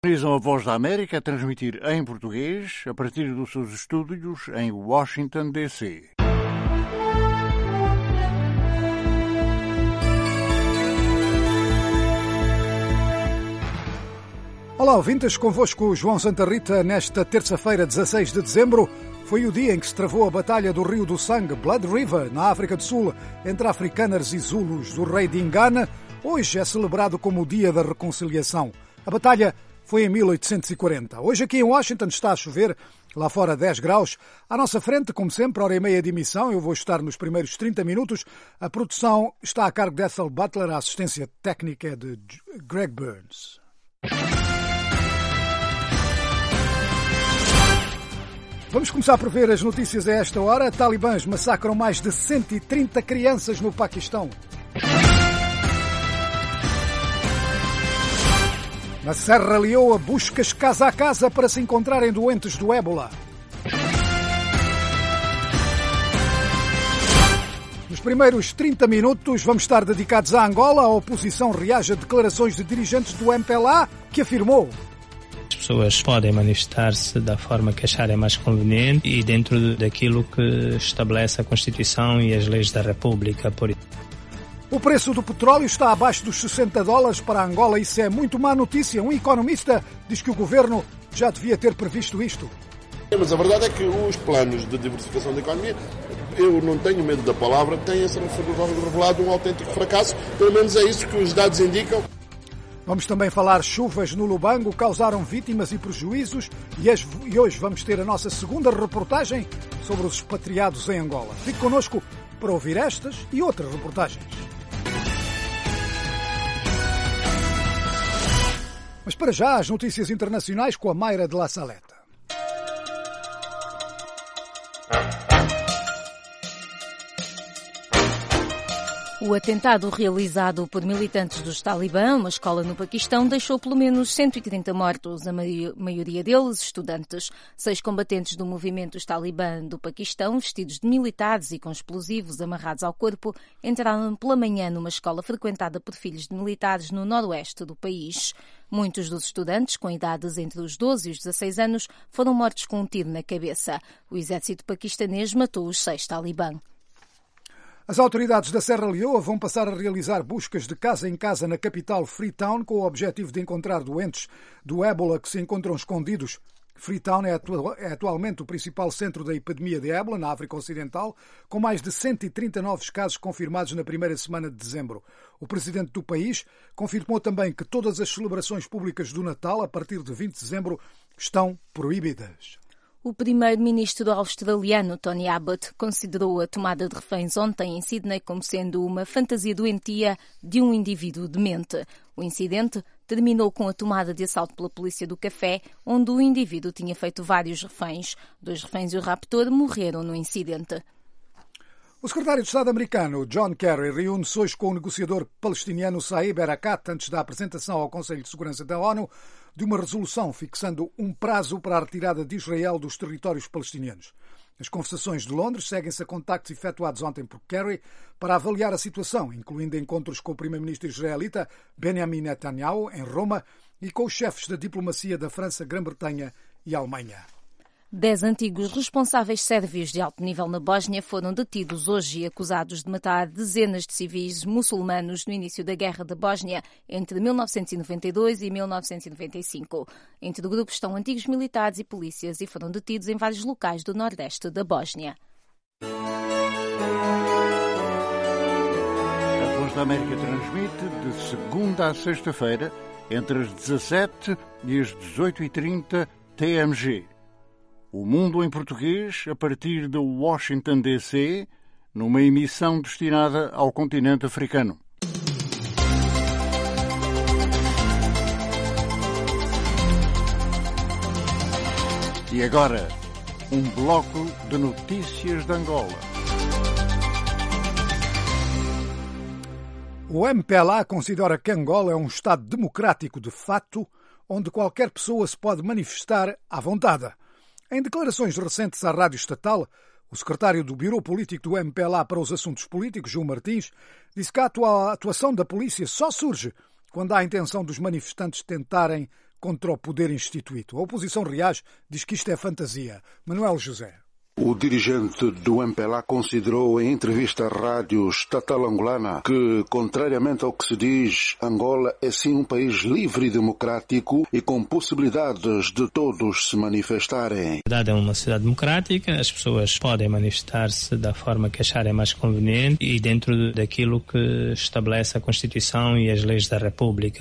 Sintonizam a Voz da América a transmitir em português a partir dos seus estúdios em Washington, D.C. Olá, ouvintes, convosco João Santa Rita. Nesta terça-feira, 16 de dezembro, foi o dia em que se travou a Batalha do Rio do Sangue, Blood River, na África do Sul, entre africanos e zulus do rei de Ingana. Hoje é celebrado como o Dia da Reconciliação. A batalha foi em 1840. Hoje aqui em Washington está a chover, lá fora 10 graus. À nossa frente, como sempre, hora e meia de emissão. Eu vou estar nos primeiros 30 minutos. A produção está a cargo de Ethel Butler, a assistência técnica é de Greg Burns. Vamos começar por ver as notícias a esta hora. Talibãs massacram mais de 130 crianças no Paquistão. Na Serra Leoa, buscas casa a casa para se encontrarem doentes do ébola. Nos primeiros 30 minutos vamos estar dedicados à Angola. A oposição reage a declarações de dirigentes do MPLA que afirmou: as pessoas podem manifestar-se da forma que acharem mais conveniente e dentro daquilo que estabelece a Constituição e as leis da República. O preço do petróleo está abaixo dos $60 para Angola. Isso é muito má notícia. Um economista diz que o governo já devia ter previsto isto. Mas a verdade é que os planos de diversificação da economia, eu não tenho medo da palavra, têm-se revelado um autêntico fracasso. Pelo menos é isso que os dados indicam. Vamos também falar chuvas no Lubango, causaram vítimas e prejuízos. E hoje vamos ter a nossa segunda reportagem sobre os expatriados em Angola. Fique connosco para ouvir estas e outras reportagens. Mas para já, as notícias internacionais com a Mayra de La Saleta. O atentado realizado por militantes dos Talibã, uma escola no Paquistão, deixou pelo menos 130 mortos, a maioria deles estudantes. 6 combatentes do movimento dos Talibã do Paquistão, vestidos de militares e com explosivos amarrados ao corpo, entraram pela manhã numa escola frequentada por filhos de militares no noroeste do país. Muitos dos estudantes, com idades entre os 12 e os 16 anos, foram mortos com um tiro na cabeça. O exército paquistanês matou os 6 Talibã. As autoridades da Serra Leoa vão passar a realizar buscas de casa em casa na capital Freetown com o objetivo de encontrar doentes do ébola que se encontram escondidos. Freetown é atualmente o principal centro da epidemia de ébola na África Ocidental, com mais de 130 novos casos confirmados na primeira semana de dezembro. O presidente do país confirmou também que todas as celebrações públicas do Natal, a partir de 20 de dezembro, estão proibidas. O primeiro-ministro australiano, Tony Abbott, considerou a tomada de reféns ontem em Sydney como sendo uma fantasia doentia de um indivíduo demente. O incidente terminou com a tomada de assalto pela polícia do café, onde o indivíduo tinha feito vários reféns. 2 reféns e o raptor morreram no incidente. O secretário de Estado americano, John Kerry, reúne-se hoje com o negociador palestiniano Saeb Erekat antes da apresentação ao Conselho de Segurança da ONU de uma resolução fixando um prazo para a retirada de Israel dos territórios palestinianos. As conversações de Londres seguem-se a contactos efetuados ontem por Kerry para avaliar a situação, incluindo encontros com o primeiro-ministro israelita Benjamin Netanyahu em Roma e com os chefes da diplomacia da França, Grã-Bretanha e Alemanha. 10 antigos responsáveis sérvios de alto nível na Bósnia foram detidos hoje e acusados de matar dezenas de civis muçulmanos no início da Guerra da Bósnia entre 1992 e 1995. Entre o grupo estão antigos militares e polícias e foram detidos em vários locais do nordeste da Bósnia. A Voz da América transmite de segunda a sexta-feira entre as 17 e as 18h30 TMG. O Mundo em Português, a partir de Washington, D.C., numa emissão destinada ao continente africano. E agora, um bloco de notícias de Angola. O MPLA considera que Angola é um Estado democrático de fato, onde qualquer pessoa se pode manifestar à vontade. Em declarações recentes à Rádio Estatal, o secretário do Bureau Político do MPLA para os Assuntos Políticos, João Martins, disse que a atuação da polícia só surge quando há a intenção dos manifestantes tentarem contra o poder instituído. A oposição reage, diz que isto é fantasia. Manuel José. O dirigente do MPLA considerou em entrevista à rádio estatal angolana que, contrariamente ao que se diz, Angola é sim um país livre e democrático e com possibilidades de todos se manifestarem. A cidade é uma cidade democrática, as pessoas podem manifestar-se da forma que acharem mais conveniente e dentro daquilo que estabelece a Constituição e as leis da República.